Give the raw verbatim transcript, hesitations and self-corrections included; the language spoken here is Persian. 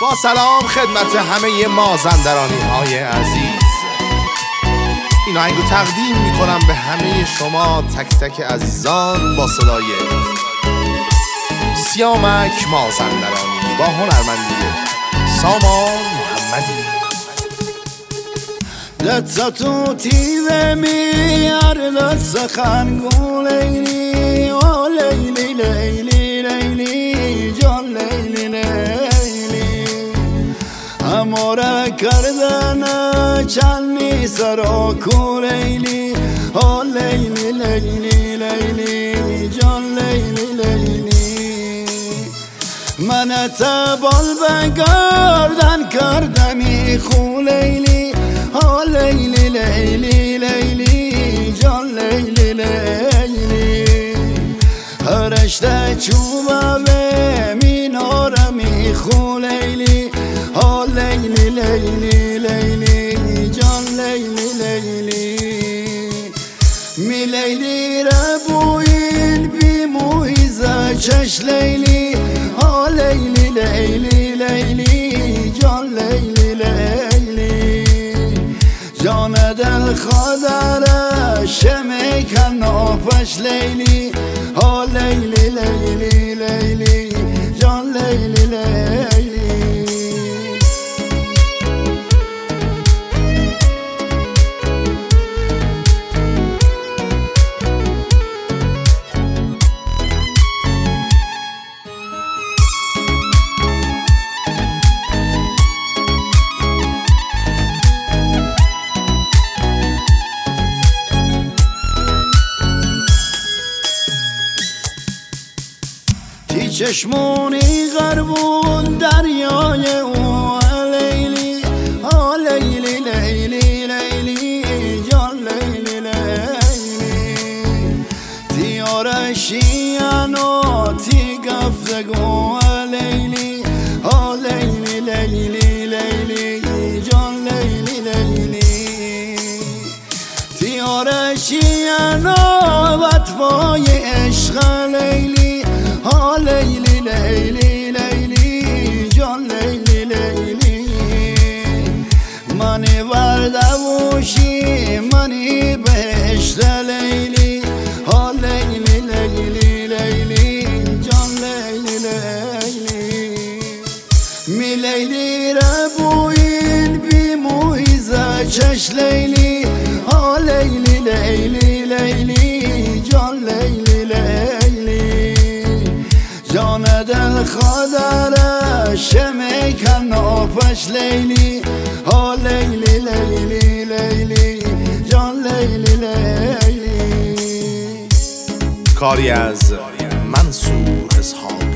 با سلام خدمت همه مازندرانی های عزیز، این آهنگو تقدیم میکنم به همه شما تک تک عزیزان با صدای سیامک مازندرانی با هنرمندی سامان محمدی. دستاتو تیوه میار دست خنگو لیلی او لیلی لیلی لیلی جان لیلی لیلی اماره کردن چنی سراکو لیلی او لیلی لیلی لیلی جان لیلی لیلی من تبال بگردن کردمی خو لیلی آه لیلی لیلی لیلی جان لیلی لیلی هرشته چوبه به میناره میخو لیلی آه لیلی لیلی لیلی جان لیلی لیلی می لیلی ربوین بی مویزه چش لیلی آه لیلی لیلی لیلی جان لیلی لیلی جان دل خادر شمی کن نافش لیلی ها لیلی لیلی لیلی جان لیلی لیلی چشمونی غربون دریای او لیلی آه لیلی لیلی لیلی جان لیلی لیلی تی آرشیانو تی گفتگو لیلی آه لیلی لیلی لیلی جان لیلی لیلی تی آرشیانو وطفای عشق لیلی آه لیلی لیلی لیلی جان لیلی لیلی منی وردوشی منی بهشت لیلی آه لیلی لیلی لیلی جان لیلی لیلی می لیلی ربوین بی مویزه چش لیلی آه لیلی لیلی لیلی جان لیلی لیلی جان دل خادر شمی کن نافش لیلی ها لیلی لیلی لیلی جان لیلی لیلی کاری از منصور اسحاق.